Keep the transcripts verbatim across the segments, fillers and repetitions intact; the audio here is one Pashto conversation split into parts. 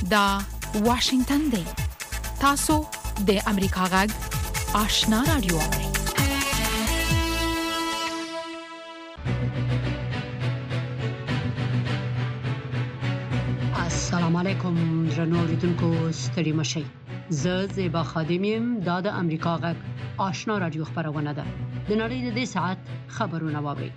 دا واشنگتن دی. تاسو د امریکا غږ آشنا رادیو. السلام علیکم درنو اوریدونکو، ستړي مشئ. زه زیبا خادم یم. دا د امریکا غږ آشنا رادیو خبرونه ده. د نړۍ د دې ساعت خبرونه واورئ.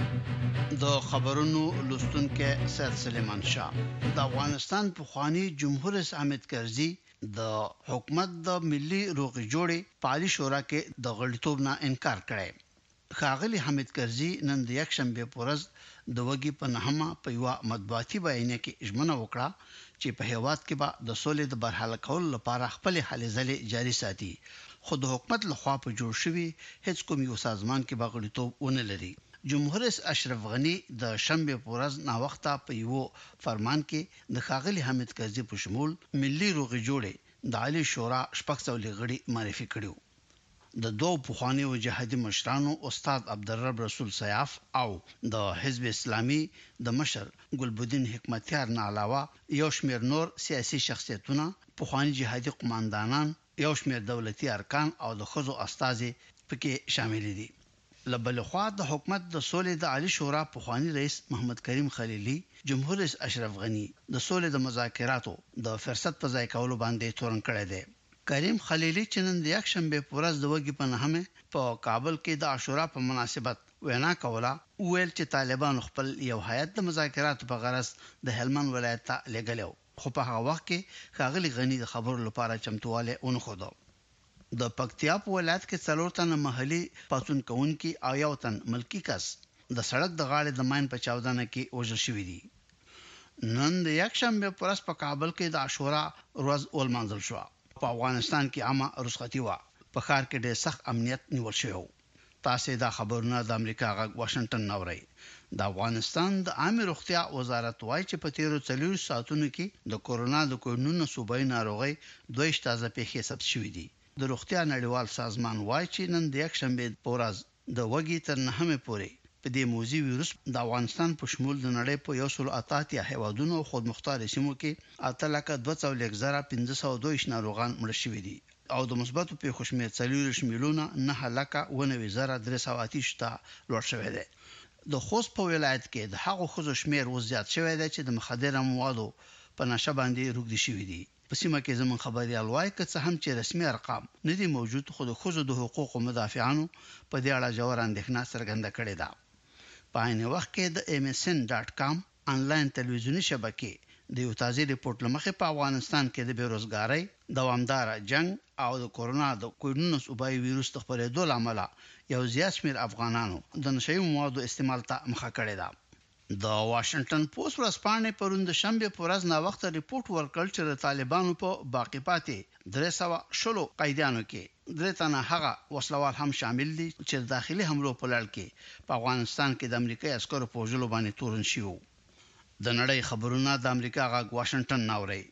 د خبرونو لوستونکو سید سلیمان شاه. د افغانستان پخوانی جمهور رئیس حامد کرزي د حکومت د ملي روغې جوړې پالي شورا کې د غړیتوب نه انکار کړی. ښاغلي حامد کرزي نن د یکشنبه په ورځ د وګي په نهمه په یو مطبوعاتي بیانیه کې ژمنه وکړه چې په هیواد کې به د سولې د برحاله کولو لپاره خپل هلې ځلې جاري ساتي، خو د حکومت لخوا په جوړ شوی هیڅ کوم یو سازمان کې به غړیتوب ونه لري. جمهور رئیس اشرف غنی د شنبه په ورځ نا وخته په یو فرمان کې د ښاغلي حامد کرزي په شمول ملي روغې جوړې د عالی شورا شپږ سوه غړي معرفي کړیو. د دوه پخوانیو جهادي مشرانو استاد عبدالرب رسول سیاف او د حزب اسلامي د مشر ګلبدین حکمتیار نه علاوه یو شمېر نور سیاسي شخصیتونه، پخوانی جهادي قوماندانان، یو شمېر دولتي ارکان او د ښځو استازي پکې شامل دي. لبل خوا د حکومت د سولې د عالی شورا پخوانی رئیس محمد کریم خلیلی جمهور رئیس اشرف غنی د سولې د مذاکراتو د فرصت په ځای کولو باندې تورن کړی دی. کریم خلیلی چې نن د یکشنبه په ورځ د وګي په نهمه په کابل کې د عاشورا په مناسبت وینا کوله، ویل چې طالبان خپل یو هیئت د مذاکراتو په غرض د هلمند ولایت ته لګلو، خو په هغه وخت کې ښاغلي غنی د خبرو لپاره چمتواله ونښود. د پکتیا په ولایت کې څلور تنه محلي پاتون کوونکي او یو تن ملکی کس د سړک د غاړې د ماین په چاودنه کې وژل شوی دي. نن د یکشنبه په ورځ په کابل کې د عاشورا ورځ ولمانځل شو. په افغانستان کې عامه رخصتي و. په ښار کې ډېر سخت امنیت نیول شوی. تاسو دا خبرونه د امریکا غږ واشنگټن نوري. د افغانستان د عامه روغتیا وزارت وايي چې په تیرو څلور ساعتونو کې د کورونا د کوډونو صوبایي ناروغي دوه تازه پیښې ثبت شوې دي. د روغتیا نړیوال سازمان وايي چې نن د یکشنبه په ورځ د وګي تر نهمه پورې په دې موذي وایروس د افغانستان په شمول د نړۍ په یو سل اتیا هیوادونو او خودمختار سیمو کې اته لک دوه سوه لږ پنځه سوه دوه ناروغان مړ شوي دي او د مثبتو پیښو شمېر څلور میلیونه نه لک و نه زره درې سوه اتیا ته لوړ شوی دی. د خوست په ولایت کې د هغو ښځو شمېر وزیات شوی دی چې د مخدره موادو په نشه باندې روږدي شوي دي. په سیمه کې زمون خبريال وايي که څه هم چې رسمي ارقام نه دي موجود، خو د ښځو د حقوقو مدافعانو په دې اړه جوړ اندېښنه څرګنده کړې ده. په عین وخت کې د ام اس ان ډاټ کام انلاین تلویزیونی شبکې د یو تازه ریپورت لمخې په افغانستان کې د بیروزګاری، دوامدار جنگ او د کورونا د کوډونو صوبایي وایروس د خپرېدو لامل یو زیات شمېر افغانانو د نشئی موادو استعمال ته مخه کړې ده. د واشنگټن پوسټ ورځپاڼې پرون د شنبه په ورځ نا وخت ریپورت ورکړ چې د طالبانو په باقی پاتې درې سوه شلو قیدیانو کې درې تنه هغه وسلوال هم شامل دي چې داخلي حملو په لړ کې په افغانستان کې د امریکایي عسکرو په وژلو باندې تورن شوی. د نړۍ خبرونه د امریکا غږ واشنگټن ناوړي.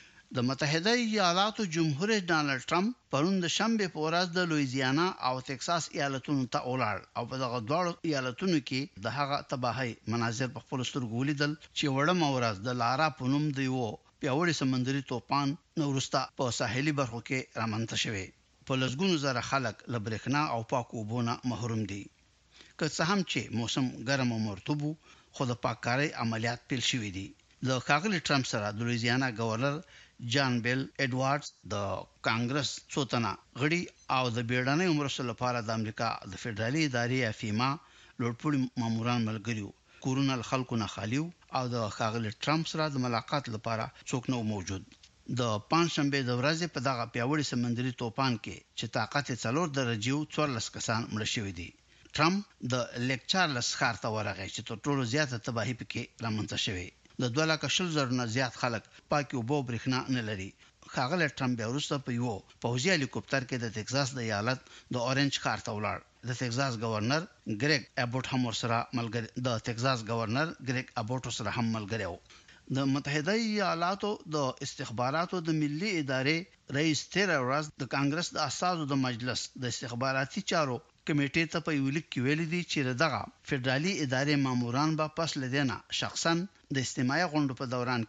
د متحده ایالاتو جمهور رئیس ډانلډ ټرمپ پرون د شنبه په ورځ د لویزیانا او ټکساس ایالتونو ته ولاړ او په دغه دواړو ایالتونو کې د هغه تباہي مناظر په خپل سترګو ولیدل چې وړم ورځ د لارا په نوم دی وو پیاوړی سمندري توپان نورستا په ساحلي برخو کې رامنځته شوی. په لږونو زره خلک له برېښنا او پاکو اوبو محروم دي. که څه هم چې موسم ګرم او مرطوب خو د پاککارۍ عملیات پیل شوي دي. د ښاغلي ټرمپ سره د لویزیانا گورنر جان بیل ایډوارډز، د کانګرس څو تنه غړي او د بیړنۍ مرستو لپاره د امریکا د فدرالي ادارې افیما لوړپوړي ماموران ملګریو کورونه خلکو نه خالیو او د ښاغلي ټرمپ سره د ملاقات لپاره څوک نه موجود. د پنځشنبه د ورځې په دغه پیاوړي سمندري توپان کې چې طاقت څلور درجه او څوارلس کسان مړ شوي دي. ټرمپ د لیکچارلس ښار ته ورغی چې تر ټولو زیاته تباہي پکې رامنځته شوې. د دوه لک شل زره نه زیات خلک پاکي اوبو برېښنا نه لري. ښاغلی ټرمپ بیا وروسته په یو پوځي هلیکوپټر کې د ټکساس د ایالت د اورنج ښار ته ولاړ. د ټکساس گورنر ګریګ ابوټ هم ورسره ملګری د ټکساس گورنر ګریګ ابوټ سره هم ملګری و. د متحده ایالاتو د استخباراتو د ملي ادارې رئیس تیر ورځ د کانګرس د اساسو د مجلس د استخباراتي چارو کمیټې ته په یو لیک کې ویلي دي چې دغه فدرالي ادارې ماموران به پس لدینه شخصا د استماعي غونډو په دوران کې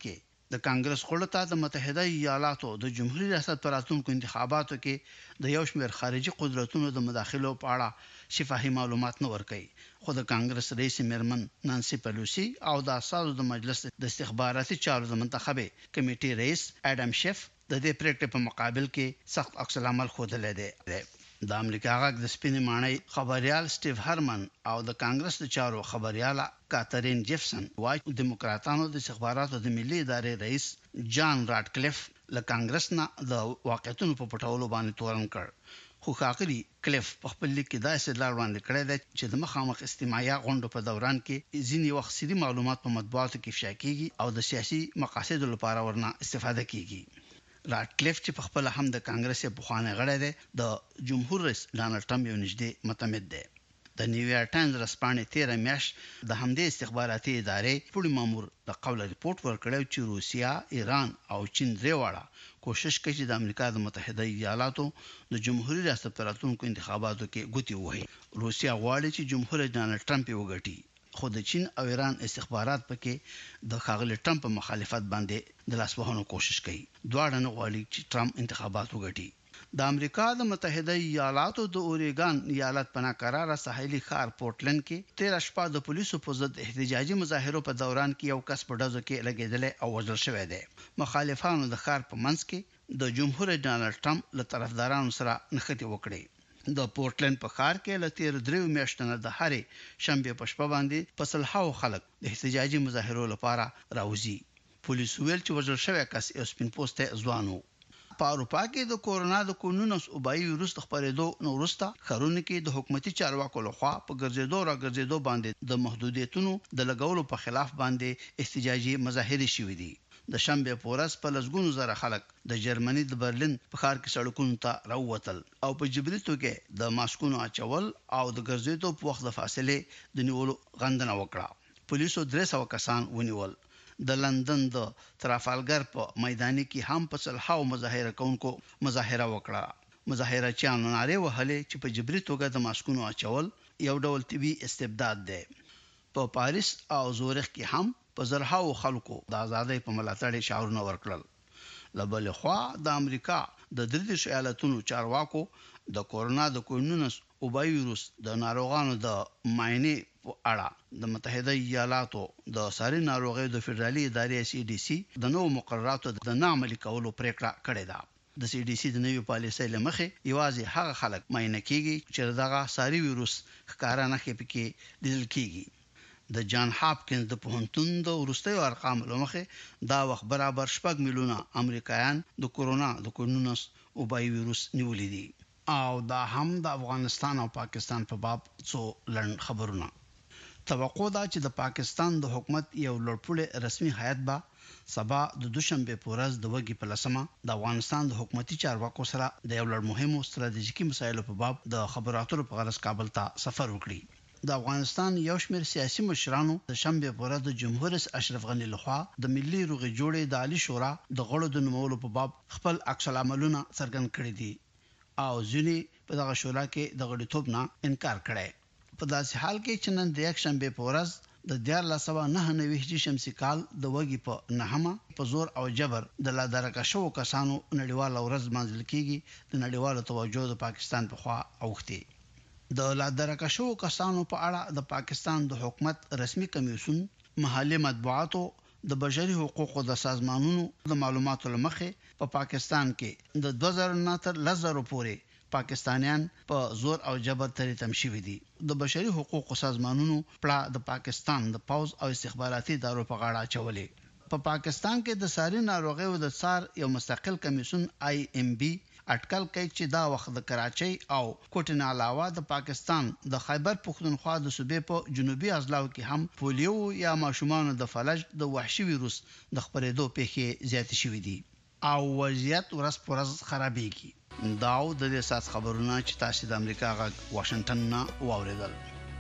د کانګرس غړو ته د متحده ایالاتو د جمهوریت ریاست پر راتلونکو انتخاباتو کې د یو شمېر خارجي قدرتونو د مداخلو په اړه شفاهي معلومات نه ورکړي خو د کانګرس رئیس میرمن نانسي پیلوسی او د اساسو د مجلس د استخباراتي چارو د منتخبه کمیټې رئیس اډم شیف د دې پریکټې په مقابل کې سخت عکس العمل خوده لیدي د امریکا غاګ د سپینې مانای خبريال سټیو هرمن او د کانګرس د چارو خبرياله کاترین جیفسن وايي دیموکراتانو د استخباراتو د ملي ادارې رئیس جان راډکلیف له کانګرس نه د واقعیتونو په پټولو باندې تورن کړ خو خاقلی کلیف په خپل لیک کې دا استدلال وړاندې کړی دی چې د مخامخ استماعي غونډو په دوران کې ځینې وخت سړي معلومات په مطبوعاتو کې افشا کیږي او د سیاسي مقاصدو لپاره ورنه استفاده کیږي راډکلیف چې په خپل هم د کانګرس په خوانه غړی دی د جمهور رئیس ډانلډ ټرمپ یو نږدې متمد دی د نیویارک ټایمز رسپانې تیر میاشت د همدې استخباراتي ادارې پوری مامور د قوله ریپورت ورکړی چې روسیا، ایران او چین دریواړه کوشش کوي چې د امریکا د متحده ایالاتو د جمهوریت ریاست پر راتلونکو انتخاباتو کې ګوتې ووهي روسیا غواړي چې جمهور رئیس ډانلډ ټرمپ وګټي خو د چین او ایران استخبارات پکې د خاغلی ټرمپ په مخالفت باندې د لاسوهنو کوشش کوي دواړه نه غواړي چې ټرمپ انتخابات وګټي د امریکا د متحده ایالاتو د اوریګان ایالت په ناقراره ساحلي ښار پورټلند کې تیر شپه د پولیسو په ضد احتجاجي مظاهرو په دوران کې یو کس په ډزو کې لګیدل او وژل شوی دی مخالفانو د ښار په منځ کې د جمهور رئیس ډانلډ ټرمپ له طرفدارانو سره نښتې وکړې د پورټلند په ښار کې ل تیر دریو میاشتو نه د هرې شنبه په شپه باندې پسلهاو خلک د احتجاجي مظاهرو لپاره راوځي پولیس ویل چې وژل شوی کس یو سپین پوسټه ځوانو په اروپا کې د کورونا د کورونس وبایي ویروس خپرېدو نو وروسته خرونه کې د حکومتي چارواکو لخوا په ګرځېدو را ګرځېدو باندې د محدودیتونو د لګولو په خلاف باندې احتجاجي مظاهره شوې دي د شنبه پورس په لسګونو زره خلک د جرمني د برلین په ښار کې سړکونو ته راووتل او په جبري توګه د ماسکونو اچول او د ګرځېدو په وخت د فاصله د نیولو غندنه وکړه پولیسو درې سوه کسان ونیول د لندن د ترافالګر په میدان کې هم په سلهاو مظاهره کوونکو مظاهره وکړه مظاهره چانو ناره وهلې چې په جبري توګه د ماسکونو اچول یو ډول طبي استبداد دی په پاریس او زورخ کې هم په زرهاو خلکو د آزادۍ په ملاتړ شعارونه ورکړل لبل خو د امریکا د دریدش ایالتونو چارواکو د کورونا د کورونس وبایي ویروس د ناروغانو د معاینې په اړه د متحده ایالاتو د ساري ناروغیو د فدرالي ادارې سی ډي سي د نوو مقرراتو د نامعملي کولو پریکړه کړې ده د سی ډي سي د نوې پالیسۍ لمخې یوازې هغه خلک معاینه کیږي چې دغه ساري ویروس ښکارا نه پکې لیدل کیږي د جان هاپکینز د پوهنتون د ورستیو ارقام لمخې دا وخت برابر شپږ میلیونه امریکایان د کورونا د کورونس وبایي ویروس نیولې دي او دا هم د افغانستان او پاکستان په باب څو لړن خبرونه توقع ده چې د پاکستان د حکومت یو لړپوړی رسمي هیئت به سبا د دوشنبه پورز د وګي په لسمه د افغانستان د حکومتي چارواکو سره د یو لړ مهمو ستراتیژیکي مسایلو په باب د خبرو په غرض کابل ته سفر وکړي د افغانستان یو شمېر سیاسي مشرانو د شنبه په ورځ د جمهور رئیس اشرف غنی لخوا د ملي روغې جوړې د عالی شورا د غړو د نومولو په باب خپل عکس العملونه څرګند کړي دي او ځینې په دغه شورا کې د غړیتوب نه انکار کړي په داسې حال کې چې نن د یک شنبه په ورځ د دیار لاسوا نه نوي هجری شمسي کال د وګي په نهمه په زور او جبر د لا درکه شو کسانو نړیوال ورځ منځل کیږي د نړیوالو توجه د پاکستان په خوا اوختي د لا درکه شو کسانو په اړه د پاکستان د حکومت رسمي کمیسیون محلي مطبوعاتو د بشري حقوقو د سازمانونو د معلوماتو لمخې په پاکستان کې د دوه زره نه تر لس زره پورې پاکستانیان په زور او جبر ترې تمشي دي د بشري حقوقو سازمانونو پړه د پاکستان د پوز او استخباراتي ادارو په غاړه چولې په پاکستان کې د ساري ناروغیو د سار یو مستقل کمیسیون آی ایم بی اټکل کوي چې دا وخت د کراچۍ او کوټ نه علاوه د پاکستان د خیبر پختونخوا د صوبې په جنوبي اضلاع کې هم پولیو یا ماشومان د فلج د وحشي ویروس د خپرېدو پیښې زیات شوې دي او وضعیت ورځ پر ورځ خرابېږي داو د دې ساس خبرونه چې تاسو د امریکا غږ واشنگټن نه واوریدل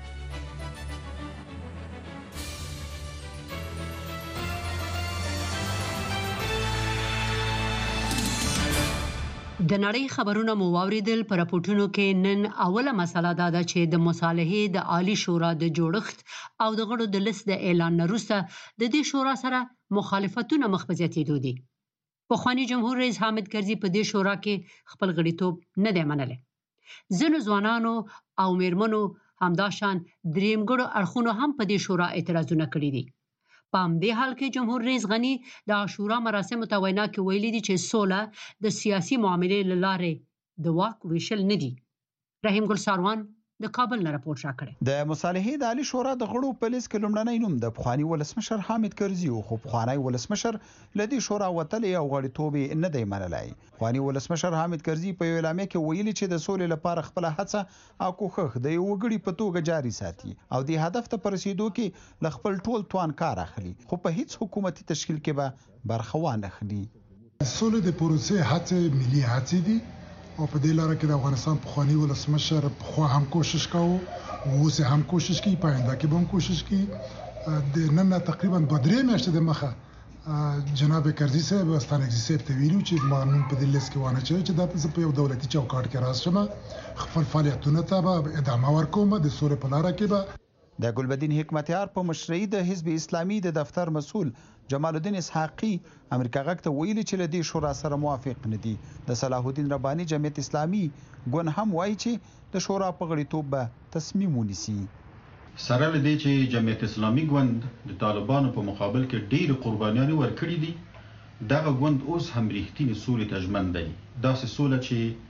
د نړۍ خبرونه مو واوریدل پر راپورټونو کې نن اوله مسله دا ده چې د مصالحې د عالی شورا د جوړښت او د غړو د لیست د اعلان وروسته د دې شورا سره مخالفتونه مخ په زیاتېدو دي. پخوانی جمهور رئیس حامد کرزي په دې شورا کې خپل غړیتوب نه دی منلی. ځینو ځوانانو او میرمنو همداشان دریمګړو اړخونو هم په دې شورا اعتراضونه کړي دي. په همدې حال کې جمهور رئیس غني د عاشورا مراسمو ته وینا کې ویلي دي چې سوله د سیاسي معاملې له لارې د واک ویشل نه دي. رحیم ګل ساروان د کابل نه راپورټ راکړی. د مصالحې د عالی شورا د غړو په لیست کې لومړنی نوم د پخوانی ولسمشر حامد کرزي او خو پخوانی ولسمشر لدی شورا وتلی او غړیتوب نه دی منلای. پخوانی ولسمشر حامد کرزي په اعلامیه کې ویلي چې د سولې لپاره خپل هڅه او کوښښ د یو وګړي په توګه جاري ساتي او د هدف ته رسیدو کې ل خپل ټول توان کار اخلي، خو په هیڅ حکومتي تشکیل کې به برخه وانه اخلي. سولې د پروسې هڅه ملي هڅه دي او په دې لاره کې د افغانستان پخوانی ولسمشر خو هم کوشش کاوه او اوس هم کوشش کوي، په آینده کې به هم کوشش کوي. د نن تقریبا دوه درې میاشتې د مخه جناب کرزي صاحب واستان اگزیسیب ته ویلو چې ما نن په دې لیست کې وانه چې دا په یو دولتي چوکاټ کې راشم، خپل فعالیتونه ته به ادامه ورکوم. د سولې په لاره کې به د ګلبدین حکمتیار په مشرۍ د حزب اسلامي د دفتر مسؤل جمال الدین اسحاقی امریکا غږ ته ویلي چې لدی شورا سره موافق نه دي. د صلاح الدین رباني جمعیت اسلامي ګوند هم وایي چې د شورا په غړیتوب به تصمیم ونیسي. سره لدی چې جمعیت اسلامي ګوند د طالبانو په مقابل کې ډېر قربانيان ورکړي دي. دغه ګوند اوس هم رښتینی سولې ته ژمن دی، داسې سوله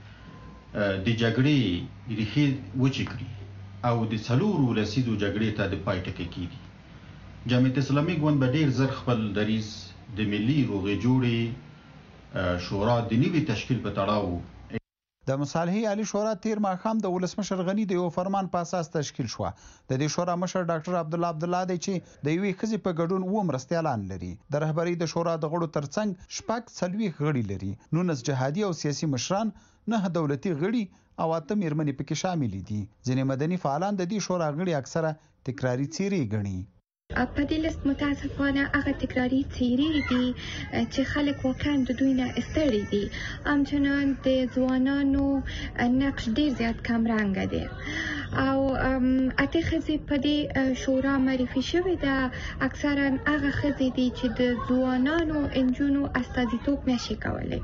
چې د جګړې ریښې وچې کړي او د څلورو لسیزو جګړې ته د پای ټکی کیږي. جمعیت اسلامي ګوند به ډېر زر خپل دریځ د ملي روغې جوړې شورا د نوي تشکیل په تړاو. د مصالحې عالی شورا تیر ماښام د ولسمشر غني د یو فرمان په اساس تشکیل شو. د دې شورا مشر ډاکټر عبد الله عبد الله دی چې د یوې ښځې په ګډون و مرستيالان لري. د رهبری د شورا د غړو ترڅنګ شپږ څلوېښت غړي لري. نونس جهادي او سیاسي مشران، نه دولتي غړي او اته میرمنې پکې شامل دي. ځینې مدني فعالان د دې شورا غړي اکثره تکراری څیرې ګڼي. په دې لیست متاسفانه هغه تکراری څیرې دي چې خلک واقعا د دوی نه ستړي دي. همچنان د ځوانانو نقش ډیر زیات کمرنګه دی او اته ښځې په دې شورا معرفي شوې ده. اکثرا هغه ښځې دي چې د ځوانانو انجونو استازیتوب نشي کولی.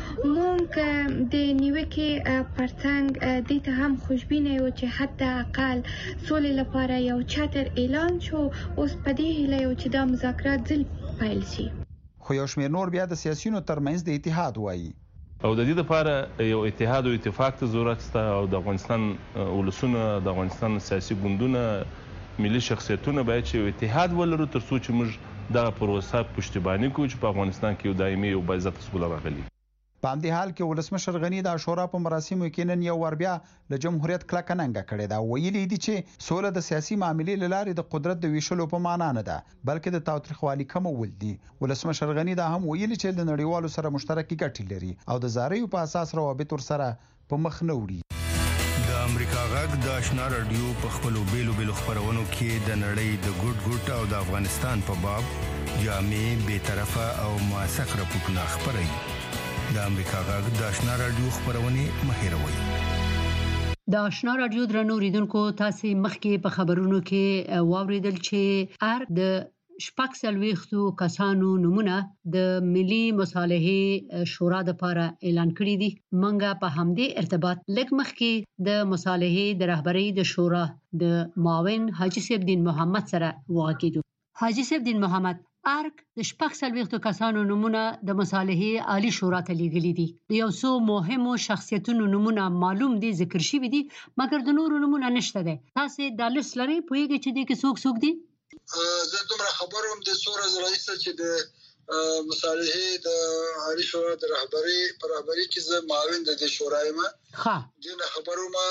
مونږ د نیوکې پرڅنګ دې ته هم خوشبینه یو چې حتی اقل سولې لپاره یو چتر اعلان شو. اوس په دې هیله یو چې دا مذاکرات ځل پیل شي. خو یو شمېر نور بیا د سیاسیونو ترمنځ د اتحاد وایي او د دې لپاره یو اتحاد او اتفاق ته ضرورت شته او د افغانستان ولسونه، د افغانستان سیاسي ګوندونه، ملي شخصیتونه باید چې یو اتحاد ولرو تر څو چې موږ دغه پروسه پشتیباني کوو چې په افغانستان کې یو دایمي او باعزته سوله راغلي. په همدې حال کې ولسمشر غني د شورا په مراسمو کې نن یو ور بیا له جمهوریت کلکه ننګه کړې ده. ویلي دي چې سوله د سیاسي معاملې له لارې د قدرت د ویشلو په معنا نه ده، بلکې د تاوتریخوالي کمول دي. ولسمشر غني دا هم ویلي چې د نړیوالو سره مشترکې ګټې لري او د زاریو په اساس روابط ورسره په مخ نه وړي. د امریکا غږ د آشنا رادیو په خپلو بیلو بیلو خبرونو کې د نړۍ د ګوټ ګوټ او د افغانستان په باب جامع، بی‌طرفه او موثق راپورټونه خپروي. د امریکا غږ د آشنا رادیو خبرونه مهیروي. د آشنا رادیو درنو ریدونکو، تاسو مخکې په خبرونو کې واوریدل چې ار د شپږ څلوېښتو کسانو نمونه د ملي مصالحې شورا د لپاره اعلان کړی دي. منګه په همدې ارتباط لږ مخکې د مصالحې د رهبری د شورا د معاون حاجی سیف الدین محمد سره وغږیدو. حاجی سیف الدین محمد ارک د شپږ څلوېښتو کسانو نمونه د مصالحې عالی شورا ته لیږلي دي. د یو څو مهمو شخصیتونو نمونه معلوم دي، ذکر شوي دي، مګر د نورو نمونه نشته ده. تاسو دا لیست لرئ؟ پوهیږئ چې دې کې څوک څوک دي؟ زه دومره خبر وم د څو ورځې راهیسې چې د مصالحې د عالی شورا د رهبري پر رهبري کې زه معاون د دې شورا یم. ښه، دې خبر وم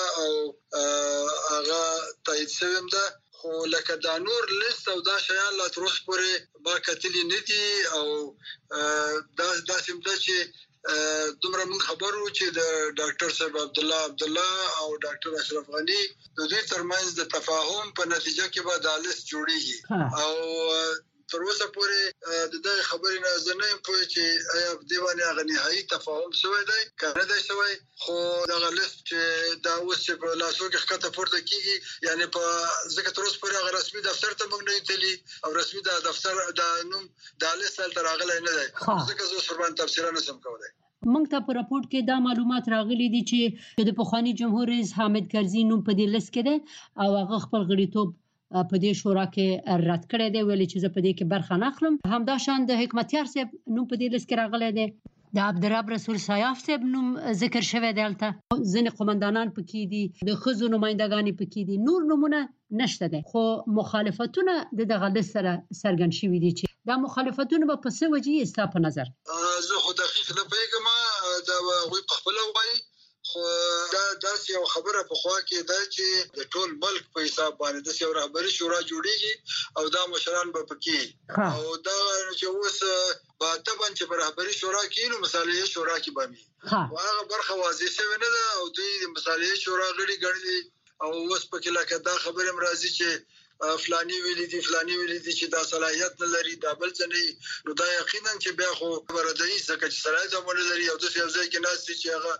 او هغه تایید شوم ده. خو لکه دا نور لیست او دا شیان لا تر اوسه پورې ما کتلي نه دي او دا داسې مده چې دومره موږ خبر وو چې د ډاکټر صاحب عبد الله عبد الله او ډاکټر اشرف غني د دوی ترمنځ د تفاهم په نتیجه کې به دا لیست جوړیږي او تر اوسه پورې د دې خبرې نه زه نه یم پوه چې آیا په دې باندې هغه نهایي تفاهم شوی دی که نه دی شوی خو دغه لیست چې دا اوس چې په لاسو کې ښکته پورته کېږي یعنې په ځکه تر اوسه پورې هغه رسمي دفتر ته موږ نه یو تللي او رسمي دا دفتر دا نوم دا لیست هلته راغلی نه دی ځکه زه اوس ورباندې تبصره نه شم کولی. موږ ته په راپورټ کې دا معلومات راغلي دي چې د پخواني جمهور رئیس حامد کرزي نوم په دې لیست کې دی او هغه خپل غړیتوب په دې شورا کې رد کړی دی ویلي چې زه په دې کې برخه نه اخلم. همداشان د حکمتیار صاحب نوم په دې لیست کې راغلی دی، د عبدالرب رسول سایاف صاحب نوم ذکر شوی دی، هلته ځینې قومندانان پکې دي، د ښځو نمایندګانې پکې دي، نور نومونه نشته دی. خو مخالفتونه د دغه لیست سره څرګند شوي دي چې دا مخالفتونه به په څه وجې ستا په نظر؟ زه خو دقیق نه پوهېږم، دا به هغوی په خپله ووایي، خو دا داسې یو خبره پخوا کې ده چې د ټول ملک په حساب باندې داسې یو رهبري شورا جوړېږي او دا مشران به پکې او دا چې اوس به طبعا چې په رهبري شورا کې نو مصالحې شورا کې به وي او هغه برخه واضح شوې نه ده او دوی د مصالحې شورا غړي ګڼلي او اوس پکې لکه دا خبره هم راځي چې فلانی ویلي دي فلانی ویلي دي چې دا صلاحیت نه لري دا بل څه نه، نو دا یقینا چې بیا خو خبره ده ځکه چې صلاحیت هم نه لري او داسې یو ځای کې ناست دي چې هغه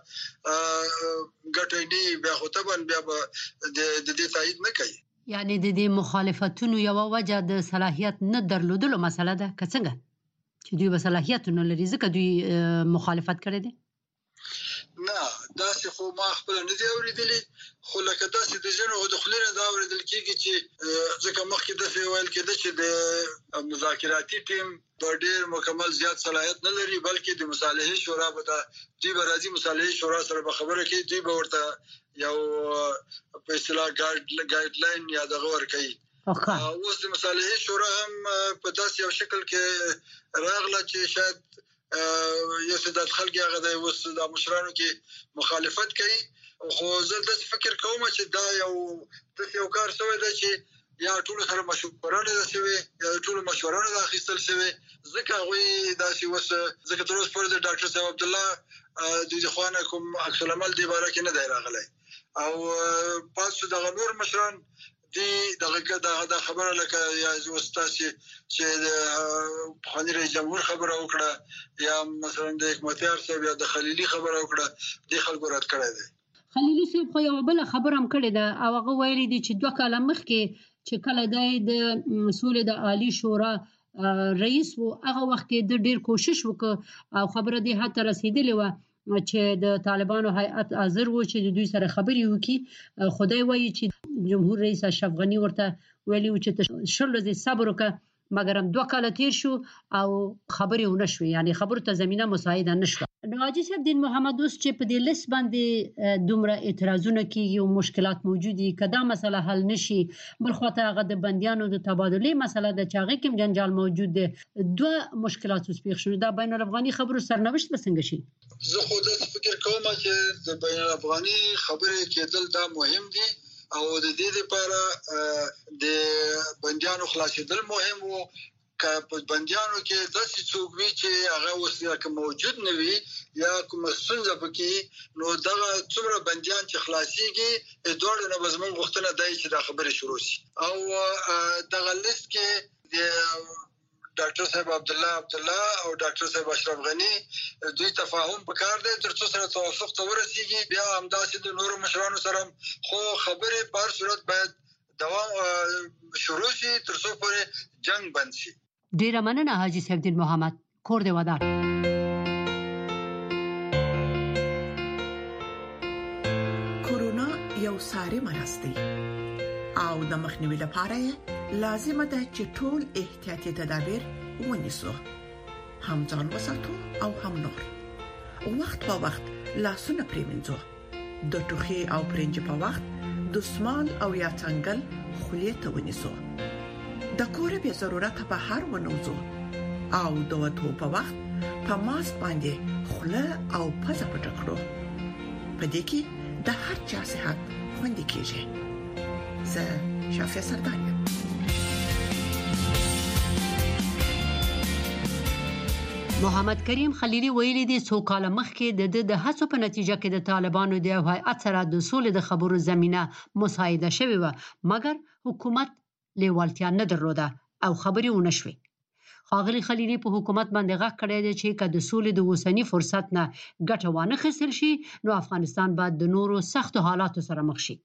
ګټه نه بیا خو طبعا بیا به د دې تایید نه کوي. یعنی د دې مخالفتونو یوه وجه د صلاحیت نه درلودلو مسله ده که څنګه چې دوی به صلاحیت نه لري ځکه دوی مخالفت کړی دی؟ نه داسې خو ما خپل نه دی اوریدلی، خو لکه داسې د ځینو د خولې نه دا اوریدل کېږي چې ځکه مخکې داسې ویل کېده چې د مذاکراتي ټیم به ډېر مکمل زیات صلاحیت نه لري بلکې د مصالحې شورا به دا دوی به راځي مصالحې شورا سره به خبره کوي، دوی به ورته یو په اصطلاح ګایډ لاین یا دغه ورکوي. اوس د مصالحې شورا هم په داسې یو شکل کې راغله چې شاید یو څه خلک هغه د اوس د مشرانو کې مخالفت کوي، خو زه داسې فکر کوم چې دا یو داسې یو کار شوی دی چې یا ټولو سره مشوره نه ده شوې یا ټولو مشوره نه ده اخیستل شوې ځکه هغوی داسې اوس ځکه تر اوسه پورې د ډاکټر صاحب عبدالله د دې خوا نه کوم عکس العمل دې باره کې نه دی راغلی او پاس شو دغه نور مشران دی دغه دا خبره لکه یا وستاسي چې د پخواني رئیس جمهور خبره وکړه یا مثلا د حکمتیار صاحب یا د خلیلي خبره وکړه د خلکو رد کړی دی. خلیلي صاحب خو یوه بله خبره هم کړې ده او هغه ویلي دي چې دوه کاله مخکې چې کله دی د سولې د عالي شورا رئیس و هغه وخت کې د ډېر کوشش وکړ او خبره دې حد ته رسېدلې وه چې د طالبانو هیئت حاضر و چې د دوی سره خبرې وکړي. خدای وایي چې جمهور رئیس اشرف غني ورته ویلي و چې شل ورځې صبر وکړه مګر هم دوه کاله تیر شو او خبرې ونه شوې، یعنی خبرو ته زمینه مساعده نه شوه. نو حاجي صاحب دین محمد اوس چې په دې لیست باندې دومره اعتراضونه کېږي او مشکلات موجود دي که دا مسله حل نشي بل خواته هغه د بندیانو د تبادلې مسله ده چې هغې کې هم جنجال موجود دی، دوه مشکلات اوس پېښ شوي، دا بین الافغاني خبرو سرنوشت به څنګه شي؟ زه خو داسې فکر کوم چې د بین الافغاني خبرې کېدل دا مهم دي او د دې لپاره د بندیانو خلاصېدل مهم وو که په بندیانو کې داسې څوک وي چې هغه اوس یا که موجود نه وي یا کومه ستونزه پکې نو دغه څومره بندیان چې خلاصېږي دواړو نه به زموږ غوښتنه دا چې دا خبرې شروع شي او دغه لیست کې د ډاکټر صاحب عبدالله عبدالله او ډاکټر صاحب اشرف غني دوی تفاهم پکار دی تر څو سره توافق ته ورسیږي بیا همداسې د نورو مشرانو سره خو خبرې په هر صورت باید دوام شروع شي تر څو پورې جنگ بند شي. ډیره مننه حاجي صاحب دین محمد، کور دې ودان. کورونا یو ساري مرض دی او د مخنیوي لپاره لازم ده چې ټول احتیاطي تدابیر ونیسو، هم ځان وساتو او هم نور. وخت په وخت لاسونه پریمنځو، د ټوخي او پرنج په وخت دستمال او یا څنګل خولې ته ونیسو، د کور به ضرورت په هر ونوزو او د وټو په وخت په ماسک باندې خوله او پزه پټ کړو. په دې کې د هر چا صحت خوندي کیږي. زه شافیا سردار یم. محمد کریم خلیلی ویلي دي څو کاله مخکې د د هڅو په نتیجه کې د طالبانو د هیئت سره د سولې د خبرو زمینه مساعده شوې وه مګر حکومت لیوالتیا نه درلوده او خبرې ونه شوې. ښاغلي خلیلي په حکومت باندې غږ کړی دی چې که د سولې د اوسني فرصت نه ګټه وانه خیستل شي نو افغانستان باید د نورو سختو حالاتو سره مخ شي.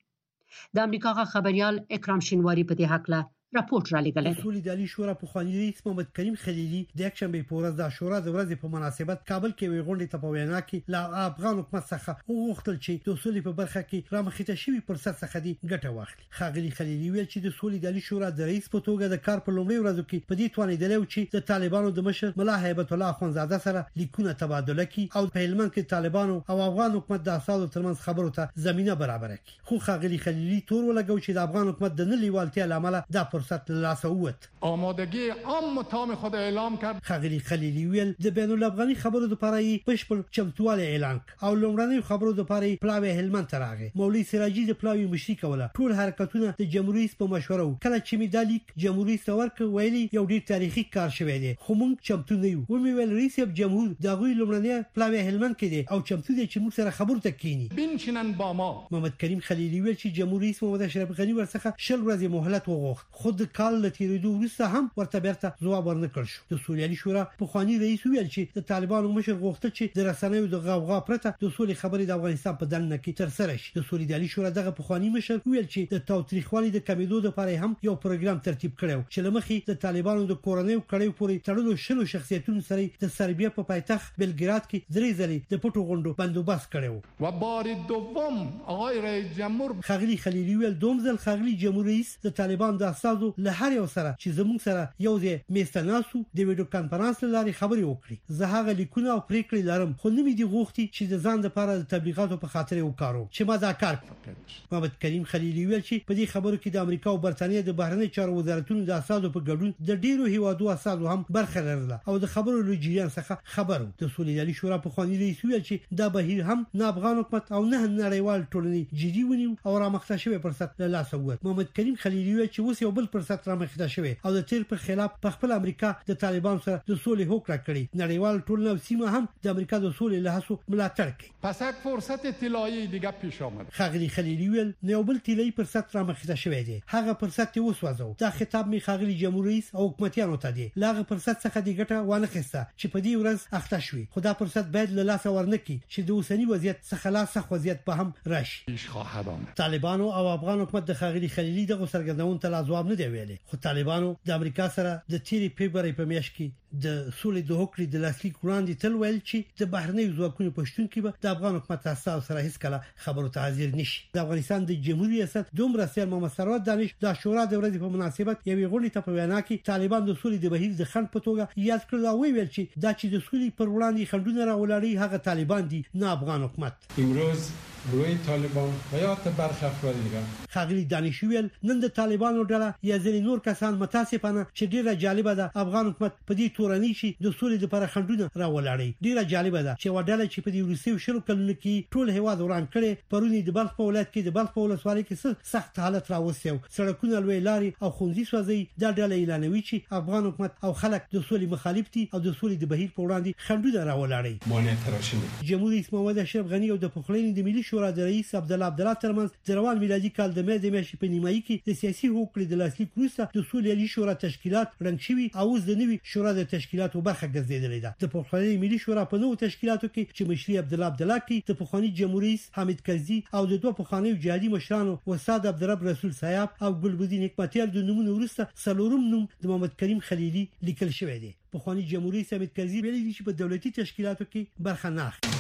د امریکا غا خبريال اکرام شینواری په دې حق له راپورټ را لګلې. اصول د علی شورا په خواني رئیس محمد کریم خلیلی د یک شنبه په ورځ د شورا د ورځې په مناسبت کابل کې وی غونډه ته په وینا کې لا افغان حکومت څخه وغوښتل چې د اصول په برخه کې رامخته شوی فرصت څخه دی ګټه واخلي. خاغلی خلیلی ویل چې د اصول د علی شورا د رئیس په توګه د کار په لومړي ورځو کې په دې توانیدل چې د طالبانو د مشر ملا هیبت الله اخونزاده سره لیکونه تبادله کړي او په هلمند کې طالبانو او افغان حکومت د اساسو ترمنځ خبرو ته زمينه برابر کړي. خو خاغلی خلیلی تور ولګو چې د افغان حکومت د نه لیوالتیا لامل دا فرصت له لاسه آمادگی عام تام خود اعلام کرد. خاغلی خلیلی ویل د بین الافغاني خبرو د پاره بشپړ چمتواله اعلان او لومړنۍ خبرو د پاره پلاوی هلمند تراغه مولوی سراجی د پلاوی مشري کوله ټول حرکتونه د جمهوریت په مشوره کله چې میدالیک جمهوریت ورک ویلي یو ډیر تاریخي کار شوی دی خو موږ چمتو نه یو. و مې ویل رئیس جمهور د غوی لومړنۍ پلاوی هلمند کې دی او چمتو دی چې موږ سره خبرو ته کینی بنشینن با ما. محمد کریم خلیلی ویل چې جمهوریت محمد اشرف غنی ورڅخه شل ورځې مهلت وغوښت خود کال لتیریدو وروسته هم ورته بیرته ځواب ورنکړ شو. د سوریالي شورا په خواني رئیس ویل چې د طالبانو مشر غوښتل چې د رسنیو د غوغا پرته د سولې خبرې د افغانستان په دننه کې تر سره شي. د سوریالي شورا دغه په خواني مشر ویل چې د تاوتریخوالي د کمیدو لپاره هم یو پروګرام ترتیب کړو چې لمخې د طالبانو د کورنۍ کړیو پورې تړلو شلو شخصیتونو سره د سربیا په پایتخت بلګراد کې درې ځلې د پټو غونډو بندوبست کړو. و بار دوم آقای رئیس جمهور خاغلی خلیلی ویل دوم ځل خاغلی جمهور رئیس د طالبان د اساسو له هر یو سره چې زموږ سره یو ځای میستناسو د ویډیو کانفرنس لاري خبرې وکړي. زه هغه لیکونه او پریکړې لرم خو نه مې دی غوښتي چې د ځان لپاره د تبلیغاتو په خاطر وکړو چې ما دا کار کړ. محمد کریم خلیلی ویل چې په دې خبرو کې د امریکا او برتانیې د بهرنی چارو وزارتونو د اساسو په ګډون د ډیرو هیوادو اساسو هم برخه لرله او د خبرو له جریان څخه خبرو. د سولیداري شورا په خواني رئیس ویل چې دا بهیر هم نه افغان حکومت او نه نړیوال ټولنې جدي ونیو او رامخته شوی فرصت له لاسه ووت. محمد کریم خلیلی ویل چې اوس یو بل فرصت رامخته شوی او د تیر په خلاف په خپل امریکا د طالبان سره د سولې هوکړه کړې. نړیوال ټولنه او سیمه هم د امریکا د سولې له هڅو ملاتړ کوي. پس یک فرصت طلایی دیگه پیش آمد. خاغلی خلیلی ویل نو بل طلایی فرصت رامخته شوی دی. هغه فرصت اوس وځو. دا خطاب می خاغلی جمهور رئیس او حکومتیانو ته دی. لاغه فرصت څخه دی ګټه وانه خسته چې په دې ورځ اخته شوی. خدا فرصت باید له لاسه ورنکي چې د اوسنی وضعیت څخه لاس وضعیت په هم راشي. پیش خواهد آمد. طالبانو او افغان حکومت د خاغلی خلیلی دغه سرګردون ته جواب نه دی ویلي. خو طالبانو د امریکا سره د تیری فبراير په میاشت کې د سولې د هوکړې د لاسلیک وړاندې تل ویل چې د بهرنۍ ځواکونو پښتون کې به د افغان حکومت تاسو سره هیڅ کله خبرو ته حاضر نشي. د افغانستان د جمهوریت ریاست دومره سیال محمد سرور دانش د شورا د ورځې په مناسبت یوې غونډې ته په وینا کې طالبان د سولې د بهیر د خنډ په توګه یاد کړل او ویل چې دا چې د سولې پر وړاندې خنډونه راولړي هغه طالبان دي نه افغان حکومت. امروز روی طالبان و یا برخی افراد دیگر خاغلی دانشویل نن د طالبانو ډله یا ځینې نور کسان متاسفانه چې ډیره جالبه ده افغان حکومت په دې تورنۍ چې د سولې لپاره خنډونه راولړي. ډیره جالبه ده چې وډاله چې په دې روسي شلو کلونو کې ټول هواد وران کړي پرونی د بلخ په ولایت کې د بلخ په ولسوالۍ کې سخت حالت راوستیو سړکونه لوی لاري او خوندي سوځي. دا ډله اعلانوي چې افغان حکومت او خلک د سولې مخالف دي او د سولې د بهیر په وړاندې خنډونه راولړي. مونږ ترشنه جمهور رئیس محمد اشرف غنی او د پخلین د ملي شورا د رئیس عبد الله عبد الله ترمنځ د روان میلادي کال د مې د میاشتې په نیمایي کې د سیاسي هوکړې د لاسلیک وروسته د سولې شورا تشکیلات رنګ شوي او اوس د نوي شورا د تشکیلاتو برخه ګرځېدلې ده. د پخلین ملي شورا په نوو تشکیلاتو کې چې مشري عبد الله عبد الله کې د پخوانی جمهوریت حامد کرزي او د دوه پخوانی جهادي مشرانو وساد عبدالرب رسول صاحب او ګلبدین حکمتیار د نومونو وروسته څلورم نوم د محمد کریم خلیلی لیکل شوی دی. پخوانی جمهوریت حامد کرزي ویلي چې په دولتي تشکیلاتو کې برخه نه اخلي.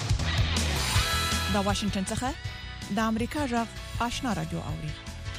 دا واشنگټن څخه د امریکا جغ آشنا رادیو اوري.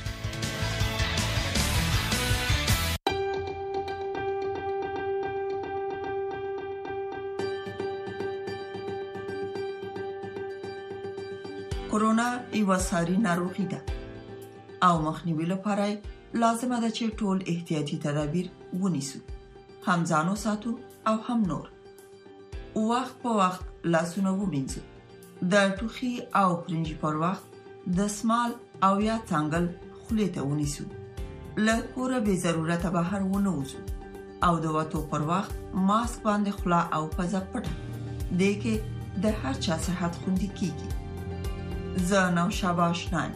کورونا یو ساري ناروغي ده او مخنیوي لپاره لازمه ده چې ټول احتیاطي تدابیر ونیسو. هم ځانو ساتو او هم نور. وخت په وخت لاسونه ومینځو. د ټوخي او پرنجي پر وخت د سمال او یا څنګل خولې ته ونیسو. له کوره به ضرورت بهر ونه وځو او د وټو پر وخت ماسک باندې خلا او پزه پټه دې کې د هر چا صحت خوندي کیږي. زه نو شاباش نایم.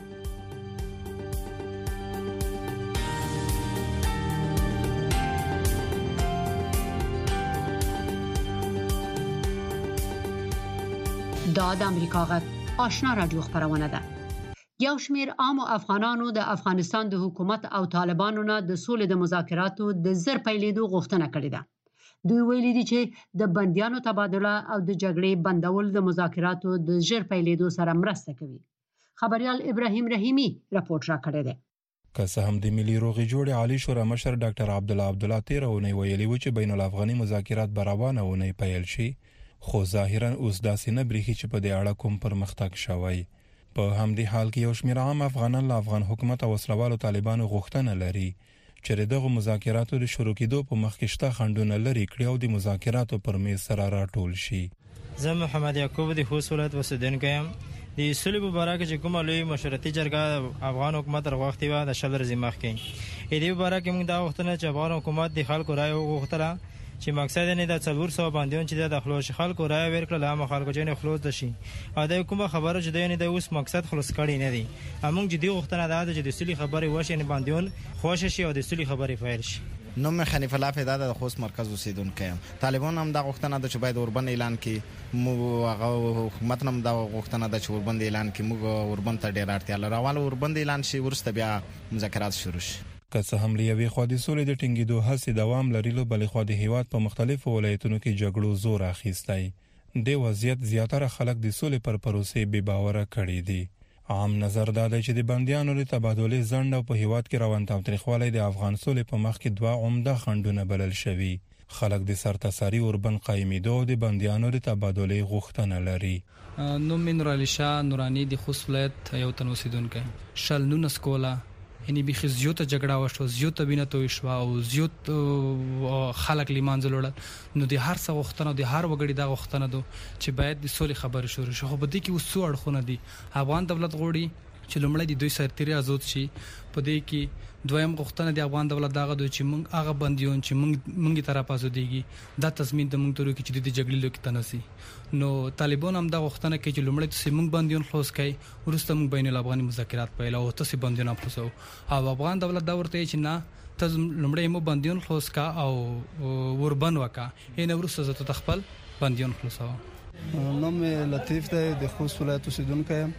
دا د امریکا غږ آشنا رادیو خبرونه ده. یو شمیر عام افغانانو د افغانستان د حکومت او طالبانو نه د سولې د مذاکراتو د زر پیلېدو غوښتنه کړې ده. دوی ویلي دي چې د بندیانو تبادله او د جګړې بندول د مذاکراتو د زر پیلېدو سره مرسته کوي. خبريال ابراهیم رحیمی راپورټ راکړی دی. که څه هم د ملي روغې جوړې عالی شورا مشر ډاکټر عبدالله عبدالله تیر اونۍ ویلي و چې بین الافغاني مذاکرات به روانه اونۍ پیل شي، خو ظاهرا اوس داسې نه برېښي چې په دې اړه کوم پرمختګ شوی. په همدې حال کې یو شمېر عام افغانان له افغان حکومت او وسلوالو طالبانو غوښتنه لري چې دغه مذاکراتو د شروع کېدو په مخ کې شته خنډونه لرې کړي او د مذاکراتو پر میز سره راټول شي. زه محمد یعقوب د خوست ولایت اوسیدونکی یم. د صلح په باره کې چې کومه لوی مشورتي جرګه افغان حکومت راغوښتې وه د شل ورځې مخکې، دې په باره کې موږ دا غوښتنه چې افغان حکومت د خلکو رایه وغوښتله چې مقصد یې د څلور سوه بندیان چې د خلاص خلکو رایه ورکړله هم خلکو چې خلاص شي او د کومه خبره چې دی د اوس مقصد خلاص کړي نه دي. موږ جدي غوښتنه ده چې د صلح خبرې وشي، نه بندیان خوښ شي او د صلح خبرې پیل شي. نوم خنیف الله فیدا د خوست مرکز اوسیدونکی یم. طالبان هم دا غوښتنه ده چې باید اوربند اعلان کړي، موږ هغه حکومت هم دا غوښتنه ده چې اوربند اعلان کړي. موږ اوربند ته ډېر اړتیا لرو. اول اوربند اعلان شي وروسته بیا مذاکرات شروع شي. که څه هم له یوې خوا د سولې د ټینګېدو هڅې دوام لري، له بلې خوا د هیواد په مختلفو ولایتونو کې جګړو زور اخیستی. دې وضعیت زیاتره خلک د سولې پر پروسې بې باوره کړي دي. عام نظر دا دی چې د بندیانو د تبادلې ځنډ او په هیواد کې روان تاوتریخوالی د افغان سولې په مخ کې دوه عمده خنډونه بلل شوي. خلک د سرتاسري اوربند قایمېدو او د بندیانو د تبادلې غوښتنه لري. نوم مې نورعلي شاه نوراني د خوست ولایت یو تن اوسیدونکی. شل نولس کوله یعنی بیخي زیاته جګړه وشوه، زیاته وینه توی شوه او زیات خلک له منځه لاړل. نو د هر څه غوښتنه د هر وګړي دا غوښتنه ده چې باید د سولې خبرې شروع شي. خو په دې کې اوس څو اړخونه دي. افغان دولت غواړي چې لومړی د دوی سرتیري آزاد شي. په دې کې دویم غوښتنه د افغان دولت دغه دوی چې موږ هغه بندیون چې موږ موږ طرف آزادېږي دا تضمین د موږ ترو کې چې د جګړې لوکې تنسي. نو طالبان هم دا غوښتنه کوي چې لومړی تاسو موږ بندیون خلاص کړئ، وروسته موږ بین الافغاني مذاکرات پیل او تاسو بندیون خلاصو. او افغان دولت دا ورته چې نه، تاسو لومړی مو بندیون خلاص کا او وربن وکا یې وروسته زه ته خپل بندیون خلاصو. نوم لطیف دی د خوست ولایت اوسیدونکی یم.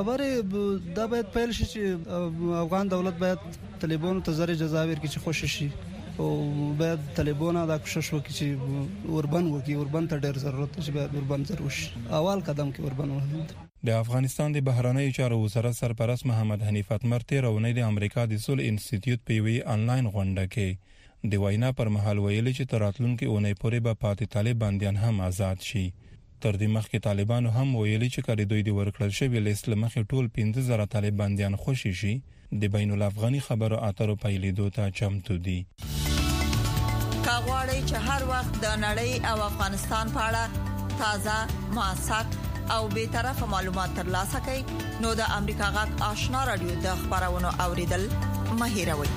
خبرې دا باید پیل شي چې افغان دولت باید طالبانو ته زر جزا ورکړي چې خوشی شي او باید طالبانو دا کوشش وکړي چې اوربند وکړي. اوربند ته ډېر ضرورت دی چې باید اوربند ضرور شي. اول قدم کې اوربند وکړي. د افغانستان د بهرنیو چارو وزارت سرپرست محمد حنیف اتمر تیر اونۍ د امریکا د صلح انسټیټیوټ په یوې آنلاین غونډه کې د وینا پر مهال ویلي چې تر راتلونکي اونۍ پورې به پاتې طالب بندیان هم آزاد شي. تر دې مخکې طالبانو هم ویلي چې کله دوی د ورکړل شوي لیست له مخې ټول پنځه زره طالب بندیان خوشي شي، د بین الافغاني خبرو اترو پیلېدو ته چمتو دي. کا غواړئ چې هر وخت د نړۍ او افغانستان په اړه تازه، موثق او به طرفه معلومات ترلاسه کړئ، نو د امریکا غږ آشنا رادیو د خبرونو اوریدل مه هېروئ.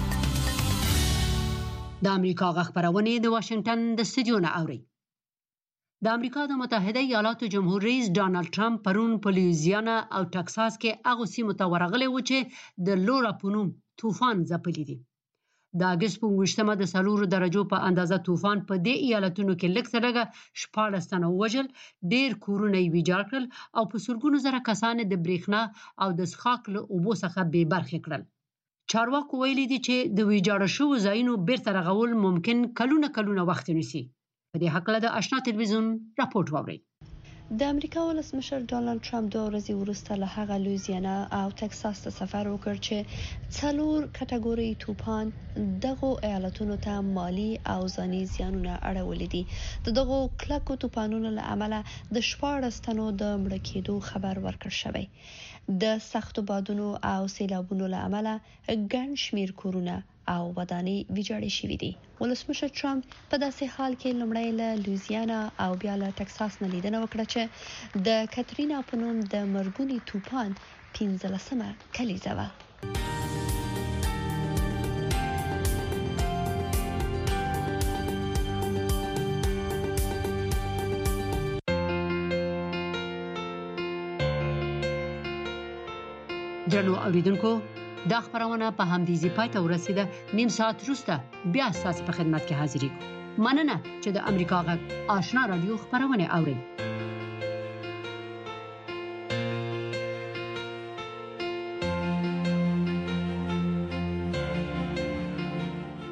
د امریکا غږ خبرونه د واشنگټن د استودیو نه اوري. د امریکا د متحده ایالاتو جمهور رئیس ډانلډ ټرمپ پرون په لویزیانا او ټکساس کې هغه سیمو ته ورغلی و چې د لورا په نوم طوفان ځپلي دي. د اګست په اوویشتمه د څلورو درجو په اندازه طوفان په دې ایالتونو کې لږ څه لږه شپاړس تنه ووژل، ډېر کورونه یې ویجاړ کړل او په سلګونو زره کسان د برېښنا او د څښاک له اوبو څخه بې برخې کړل. چارواکو ویلي دي چې د ویجاړ شوو ځایونو بیرته رغول ممکن کلونه کلونه وخت ونیسي. په دې حق له د آشنا تلویزیون راپورټ واورئ. د امریکا ولسمشر ډانلډ ټرمپ دوه ورځې وروسته له هغه لویزیانا او ټکساس ته سفر وکړ چې څلور کټګوري طوفان دغه ایالتونو ته مالی او ځاني زیانونه اړولې دي. د دغه کلکو طوفانونو له امله د شپاړس تنو د مړه کېدو خبر ورکړ شوی. د سختو بادونو او سیلابونو له امله ګڼ شمیر کورونه او ودانۍ ویجاړې شوې دي. ولسمشر ټرمپ په داسې حال کې لومړی له لویزیانا او بیا له ټکساس نه لیدنه وکړه چې د کترینا په نوم د مرګوني طوفان پنځلسمه کلیزه وه. درنو اوریدونکو، دا خبرونه په همدې ځای پای ته ورسیده. نیم ساعت وروسته بیا ستاسو په خدمت کې حاضرېږو. مننه چې د امریکا غږ آشنا رادیو خبرونه اورئ.